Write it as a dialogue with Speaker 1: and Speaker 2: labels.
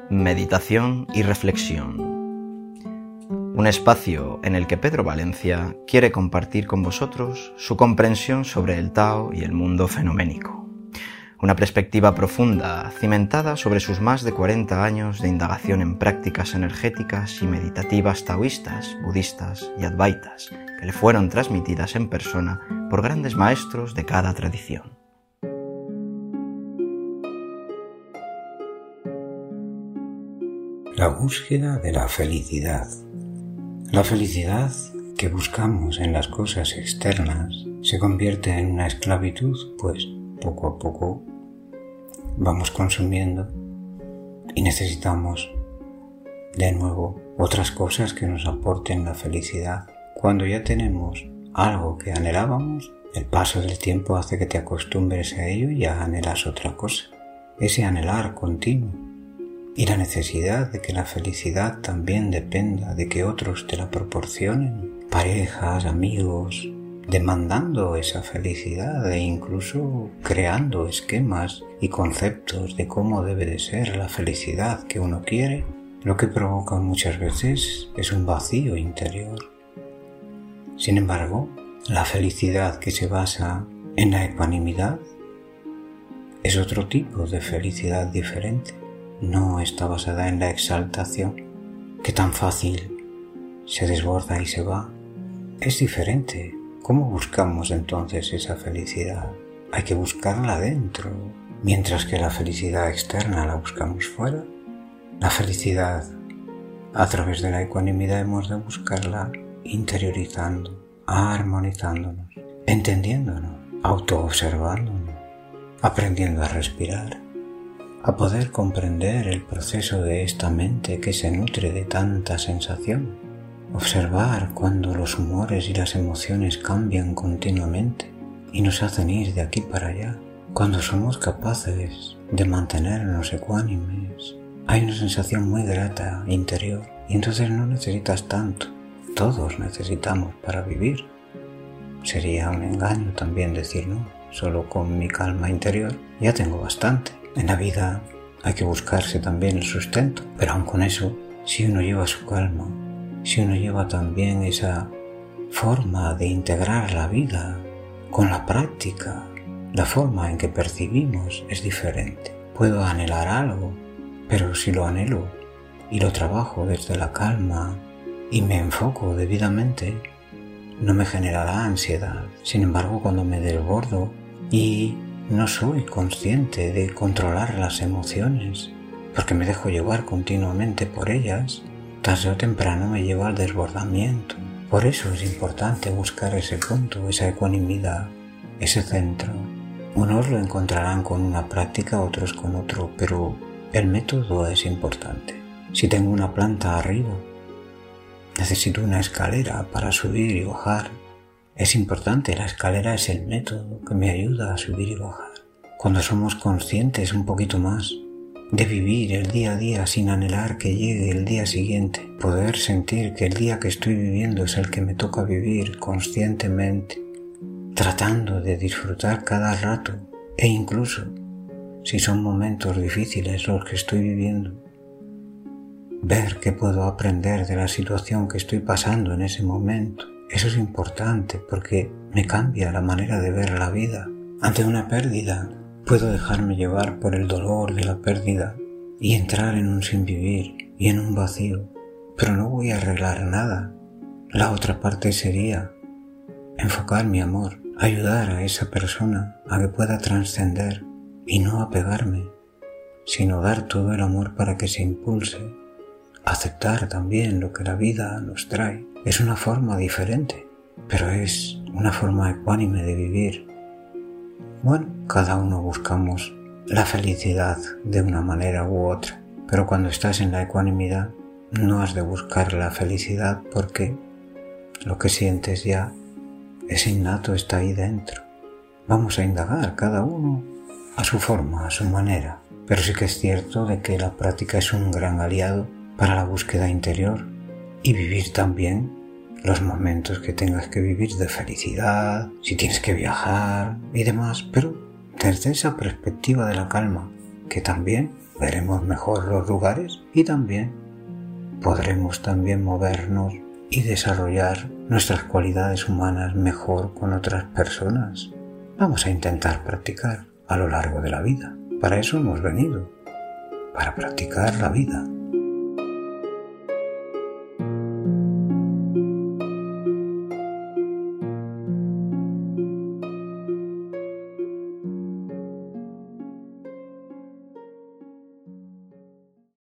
Speaker 1: Meditación y reflexión. Un espacio en el que Pedro Valencia quiere compartir con vosotros su comprensión sobre el Tao y el mundo fenoménico. Una perspectiva profunda, cimentada sobre sus más de 40 años de indagación en prácticas energéticas y meditativas taoístas, budistas y advaitas, que le fueron transmitidas en persona por grandes maestros de cada tradición.
Speaker 2: La búsqueda de la felicidad. La felicidad que buscamos en las cosas externas se convierte en una esclavitud, pues poco a poco vamos consumiendo y necesitamos de nuevo otras cosas que nos aporten la felicidad. Cuando ya tenemos algo que anhelábamos, el paso del tiempo hace que te acostumbres a ello y ya anhelas otra cosa. Ese anhelar continuo y la necesidad de que la felicidad también dependa de que otros te la proporcionen, parejas, amigos, demandando esa felicidad e incluso creando esquemas y conceptos de cómo debe de ser la felicidad que uno quiere, lo que provoca muchas veces es un vacío interior. Sin embargo, la felicidad que se basa en la ecuanimidad es otro tipo de felicidad diferente. No está basada en la exaltación, que tan fácil se desborda y se va. Es diferente. ¿Cómo buscamos entonces esa felicidad? Hay que buscarla dentro, mientras que la felicidad externa la buscamos fuera. La felicidad, a través de la ecuanimidad, hemos de buscarla interiorizando, armonizándonos, entendiéndonos, autoobservándonos, aprendiendo a respirar, a poder comprender el proceso de esta mente que se nutre de tanta sensación, observar cuando los humores y las emociones cambian continuamente y nos hacen ir de aquí para allá. Cuando somos capaces de mantenernos ecuánimes, hay una sensación muy grata interior y entonces no necesitas tanto. Todos necesitamos para vivir. Sería un engaño también decir no, solo con mi calma interior ya tengo bastante. En la vida hay que buscarse también el sustento, pero aun con eso, si uno lleva su calma, si uno lleva también esa forma de integrar la vida con la práctica, la forma en que percibimos es diferente. Puedo anhelar algo, pero si lo anhelo y lo trabajo desde la calma y me enfoco debidamente, no me generará ansiedad. Sin embargo, cuando me desbordo y no soy consciente de controlar las emociones, porque me dejo llevar continuamente por ellas, tarde o temprano me lleva al desbordamiento. Por eso es importante buscar ese punto, esa ecuanimidad, ese centro. Unos lo encontrarán con una práctica, otros con otro, pero el método es importante. Si tengo una planta arriba, necesito una escalera para subir y bajar. Es importante, la escalera es el método que me ayuda a subir y bajar. Cuando somos conscientes un poquito más de vivir el día a día sin anhelar que llegue el día siguiente, poder sentir que el día que estoy viviendo es el que me toca vivir conscientemente, tratando de disfrutar cada rato e incluso, si son momentos difíciles los que estoy viviendo, ver qué puedo aprender de la situación que estoy pasando en ese momento. Eso es importante porque me cambia la manera de ver la vida. Ante una pérdida, puedo dejarme llevar por el dolor de la pérdida y entrar en un sinvivir y en un vacío, pero no voy a arreglar nada. La otra parte sería enfocar mi amor, ayudar a esa persona a que pueda trascender y no apegarme, sino dar todo el amor para que se impulse, aceptar también lo que la vida nos trae. Es una forma diferente, pero es una forma ecuánime de vivir. Bueno, cada uno buscamos la felicidad de una manera u otra, pero cuando estás en la ecuanimidad no has de buscar la felicidad porque lo que sientes ya es innato, está ahí dentro. Vamos a indagar cada uno a su forma, a su manera, pero sí que es cierto de que la práctica es un gran aliado para la búsqueda interior y vivir también los momentos que tengas que vivir de felicidad, si tienes que viajar y demás, pero desde esa perspectiva de la calma, que también veremos mejor los lugares y también podremos movernos y desarrollar nuestras cualidades humanas mejor con otras personas. Vamos a intentar practicar a lo largo de la vida. Para eso hemos venido, para practicar la vida.